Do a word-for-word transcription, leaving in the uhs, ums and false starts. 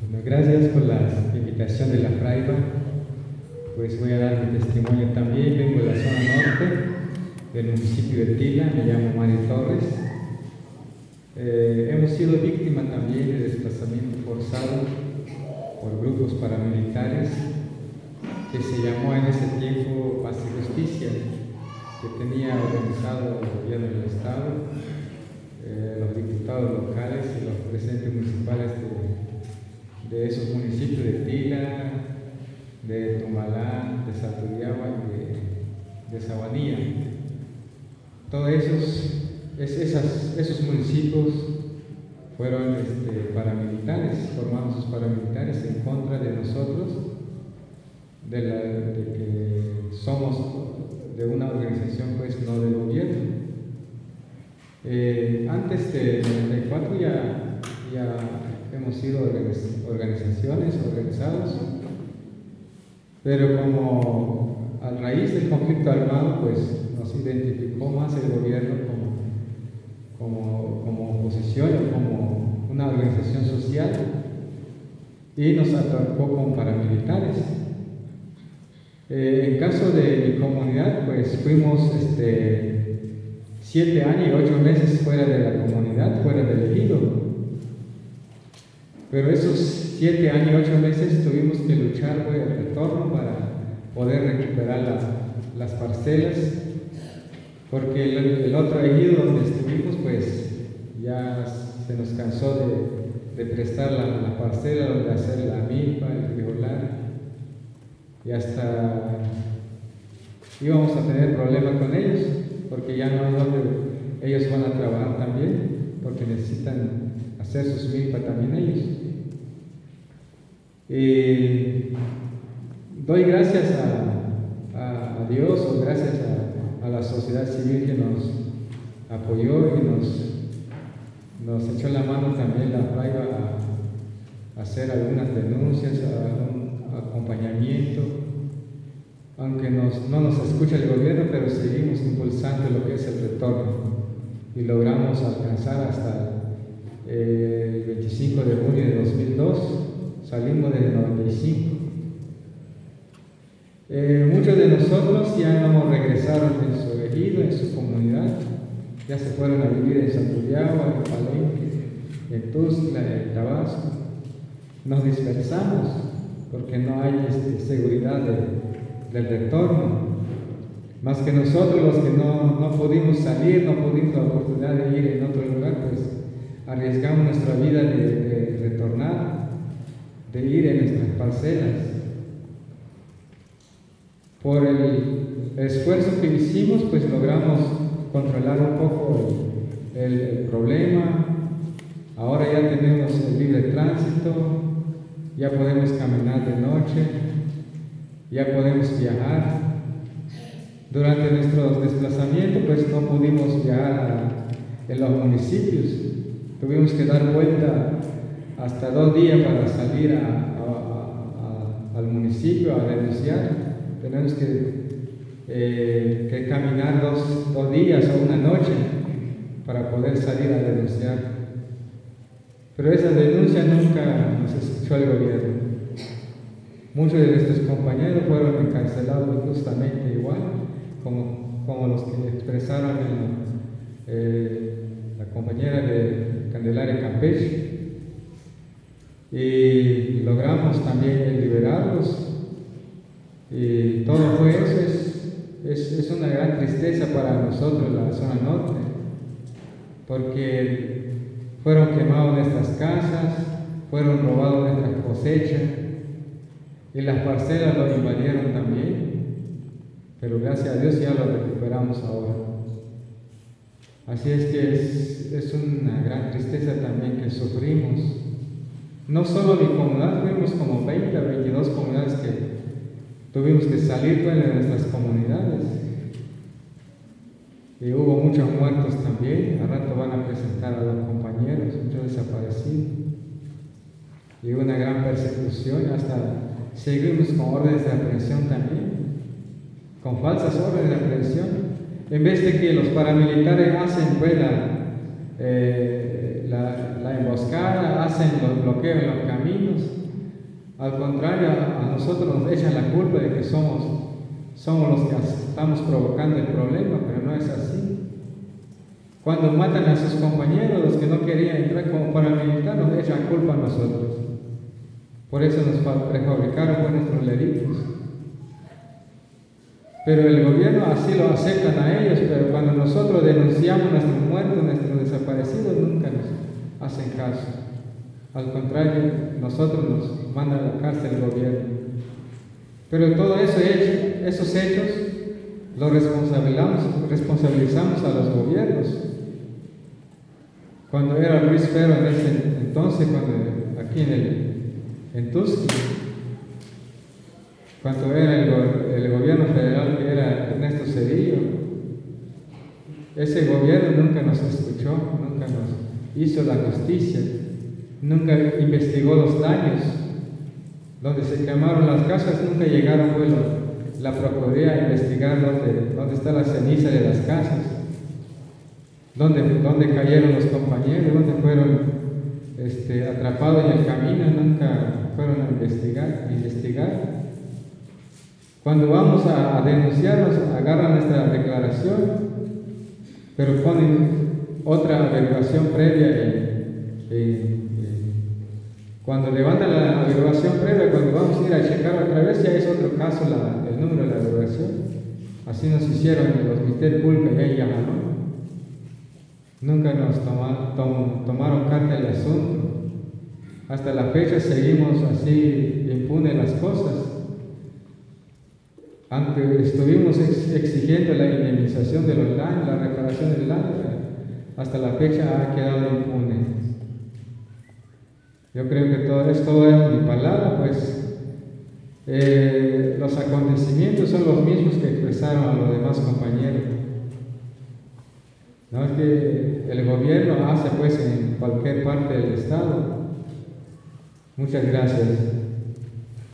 Bueno, gracias por la invitación de la Fraiva. Pues voy a dar mi testimonio también. Vengo de la zona norte, del municipio de Tila, me llamo Mario Torres. Eh, hemos sido víctimas también de desplazamiento forzado por grupos paramilitares que se llamó en ese tiempo Paz y Justicia, que tenía organizado el gobierno del Estado, eh, los diputados locales y los presidentes municipales de, de esos municipios de Tila, de Tumalán, de Salturiagua y de, de Sabanilla. Todos esos, es, esas, esos municipios fueron este, paramilitares, formaron sus paramilitares en contra de nosotros, de, la, de que somos de una organización pues no de gobierno. Eh, antes de noventa y cuatro ya, ya hemos sido organizaciones, organizados, pero como a raíz del conflicto armado pues nos identificó más el gobierno como, como, como oposición o como una organización social y nos atacó con paramilitares. Eh, en caso de mi comunidad, pues fuimos este, siete años y ocho meses fuera de la comunidad, fuera del ejido. Pero esos siete años y ocho meses tuvimos que luchar por el retorno para poder recuperar la, las parcelas, porque el, el otro ejido donde estuvimos, pues ya se nos cansó de, de prestar la, la parcela donde hacer la milpa, el frijolar. Y hasta íbamos a tener problemas con ellos, porque ya no hay donde ellos van a trabajar también, porque necesitan hacer sus milpas también ellos. Y doy gracias a, a, a Dios o gracias a, a la sociedad civil que nos apoyó y nos, nos echó la mano también la Fraiva a, a hacer algunas denuncias, a un acompañamiento, aunque nos, no nos escucha el gobierno, pero seguimos impulsando lo que es el retorno y logramos alcanzar hasta eh, el veinticinco de junio de dos mil dos, salimos desde noventa y cinco. Eh, muchos de nosotros ya no regresaron en su ejido, en su comunidad, ya se fueron a vivir en Salturiagua, en Palenque, en Tuzla, en Tabasco. Nos dispersamos porque no hay este, seguridad de, del retorno. Más que nosotros, los que no, no pudimos salir, no pudimos la oportunidad de ir en otro lugar, pues arriesgamos nuestra vida de, de retornar, de ir en nuestras parcelas. Por el esfuerzo que hicimos, pues logramos controlar un poco el, el, el problema. Ahora ya tenemos el libre tránsito, ya podemos caminar de noche, ya podemos viajar. Durante nuestro desplazamiento, pues no pudimos viajar a, en los municipios. Tuvimos que dar vuelta hasta dos días para salir a, a, a, al municipio a denunciar. Tenemos que, eh, que caminar dos, dos días o una noche para poder salir a denunciar. Pero esa denuncia nunca nos escuchó el gobierno. Muchos de nuestros compañeros fueron encarcelados injustamente igual, como, como los que expresaron en la, eh, la compañera de Candelaria Campeche. Y logramos también liberarlos. Y todo fue eso. Es, es, es una gran tristeza para nosotros, la zona norte, porque fueron quemadas nuestras casas, fueron robadas nuestras cosechas y las parcelas lo invadieron también, pero gracias a Dios ya lo recuperamos ahora. Así es que es, es una gran tristeza también que sufrimos. No solo mi comunidad, fuimos como veinte o veintidós comunidades que tuvimos que salir pues, de nuestras comunidades. Y hubo muchos muertos también. Al rato van a presentar a los compañeros, muchos desaparecidos. Y hubo una gran persecución, hasta seguimos con órdenes de aprehensión también, con falsas órdenes de aprehensión. En vez de que los paramilitares hacen pues, la, eh, la, la emboscada, hacen los bloqueos en los caminos, Al contrario, a nosotros nos echan la culpa de que somos, somos los que estamos provocando el problema, pero no es así. Cuando matan a sus compañeros, los que no querían entrar como paramilitares, nos echan culpa a nosotros. Por eso nos prefabricaron con nuestros delitos. Pero el gobierno así lo aceptan a ellos, pero cuando nosotros denunciamos nuestros muertos, nuestros desaparecidos, nunca nos hacen caso. Al contrario, nosotros nos mandan a la cárcel el gobierno. Pero todo eso hecho, esos hechos los responsabilizamos, responsabilizamos a los gobiernos. Cuando era Luis Ferro en ese entonces, cuando aquí en el en Tusqui, cuando era el, el gobierno federal que era Ernesto Zedillo, ese gobierno nunca nos escuchó, nunca nos hizo la justicia, nunca investigó los daños. Donde se quemaron las casas, nunca llegaron pues, la Procuraduría a investigar dónde, dónde está la ceniza de las casas, dónde, dónde cayeron los compañeros, dónde fueron este, atrapados en el camino, nunca fueron a investigar, a investigar. Cuando vamos a, a denunciarnos, agarran nuestra declaración, pero ponen otra averiguación previa. En, en, en, cuando levantan la averiguación previa, cuando vamos a ir a checar otra vez, ya es otro caso la, el número de la averiguación. Así nos hicieron en el Hospital Pulca y en Yamanó. Nunca nos toma, tom, tomaron carta del asunto. Hasta la fecha seguimos así impunes las cosas. Antes estuvimos ex, exigiendo la indemnización de los daños, la reparación del daño. Hasta la fecha ha quedado impune. Yo creo que todo esto es mi palabra, pues eh, los acontecimientos son los mismos que expresaron a los demás compañeros. No es que el gobierno hace pues en cualquier parte del estado. Muchas gracias.